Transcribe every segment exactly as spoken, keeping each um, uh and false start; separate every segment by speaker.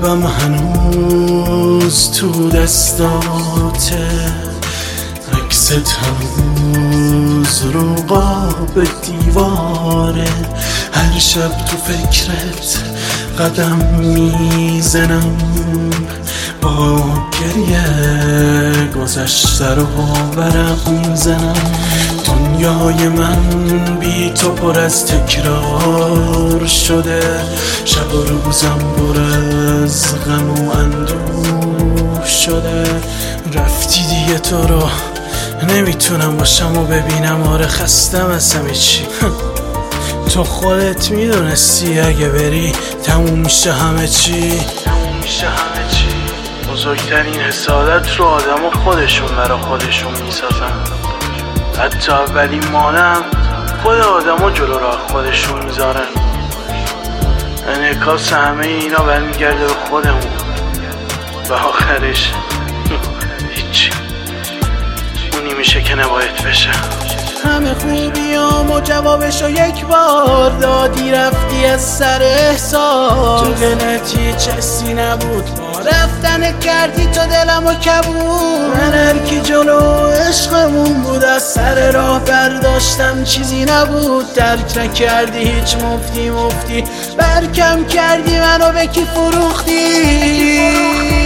Speaker 1: قلبم هنوز تو دستاته، عکست هنوز رو قاب دیواره. هر شب تو فکرت قدم میزنم، با گریه گذشته رو ورق میزنم. دنیای من بی تو پر از تکرار شده، شب و روزم پر از غم و اندوه شده. رفتی دیگه تو رو نمیتونم باشم و ببینم، آره خستم از همه چی. تو خودت میدونستی اگه بری تموم میشه همه چی، تموم میشه همه چی. بزرگترین حسادت رو آدم و خودشون برا خودشون میسازن. حتی اولین مانم خود آدم ها جلو راه خودشون میذارن. انعکاس همه اینا برمیگرده به خودمون و آخرش هیچی، اونی میشه که نباید بشه. همه خوبیام و جوابشو یک بار دادی، رفتی از سر احساس. تو دلت هیچ حسی نبود، با رفتن کردی تو دلمو کبود. من هرکی جلو عشقمون بود از سر راه برداشتم، چیزی نبود. درک نکردی هیچ، مفتی مفتی برکم کردی منو به کی فروختی.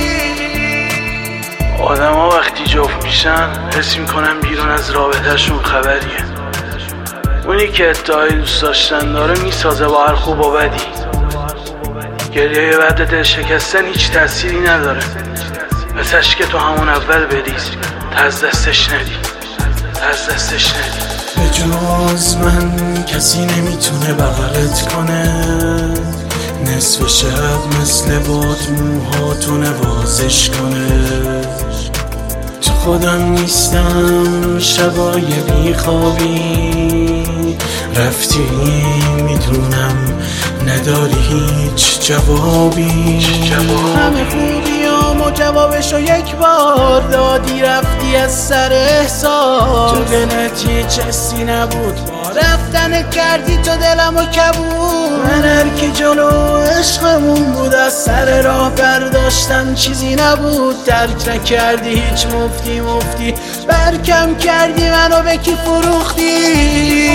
Speaker 1: آدم ها وقتی جفت میشن حس میکنن بیرون از رابطهشون خبریه. اونی که ادعای دوست داشتن داره میسازه با هر خوب و بدی. گریه بعد دل شکستن هیچ تأثیری نداره. بسش که تو همون اول بریز، تا از دستش ندی، تا از دستش ندی. به جز من کسی نمیتونه بغلت کنه، نصف شب مثل باد موهاتو نوازش کنه. تو خودم نیستم شبای بیخوابی، رفتی میدونم نداری هیچ جوابی. همه خوبیام و جوابشو یک بار دادی، رفتی از سر احساس. تو دلت هیچ حسی نبود، با رفتن کردی تو دلمو کبود. من هرکی جلو عشقمون بود از سر راه برداشتم، چیزی نبود. درک نکردی هیچ، مفتی مفتی برکم کردی منو به کی فروختی.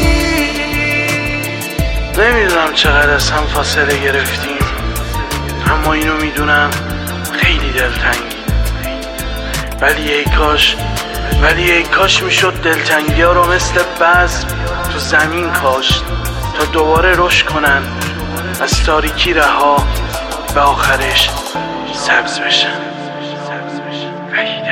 Speaker 1: نمیدونم چقدر از هم فاصله گرفتیم، اما اینو میدونم خیلی دلتنگی. ولی ای کاش ولی ای کاش میشد دلتنگی ها رو مثل بذر تو زمین کاشت تا دوباره رشد کنن، از تاریکی رها و آخرش سبز بشن.